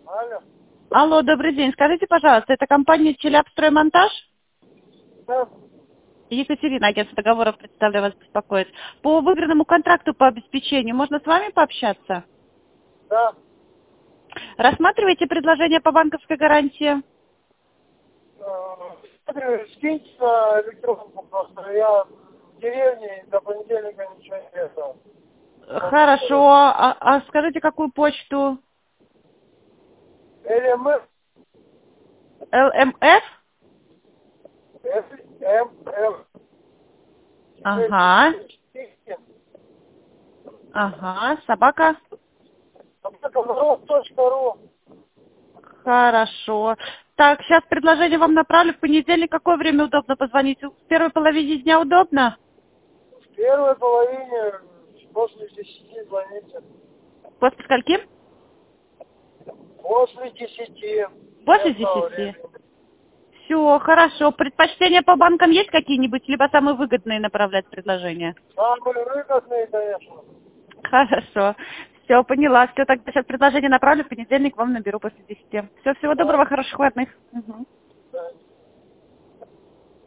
Алло. Алло, добрый день. Скажите, пожалуйста, это компания «Челябстроймонтаж»? Да. Екатерина, агентство договоров, представляю, вас беспокоит. По выигранному контракту по обеспечению можно с вами пообщаться? Да. Рассматриваете предложение по банковской гарантии? Скиньте на электронку просто. Я в деревне, до понедельника ничего не делал. Хорошо. А скажите, какую почту? ЛМФ. ЛМФ? ЛМФ. Ага. Ага. Собака? Собака.ру. Хорошо. Так, сейчас предложение вам направлю. В понедельник какое время удобно позвонить? В первой половине дня удобно? В первой половине после 10 звоните. После скольки? После 10. После 10. Все, хорошо. Предпочтения по банкам есть какие-нибудь, либо самые выгодные направлять предложения? Самые выгодные, конечно. Хорошо. Все, поняла. Все, тогда сейчас предложение направлю, в понедельник вам наберу после 10. Все, всего доброго, хороших выходных. Мгм. Да.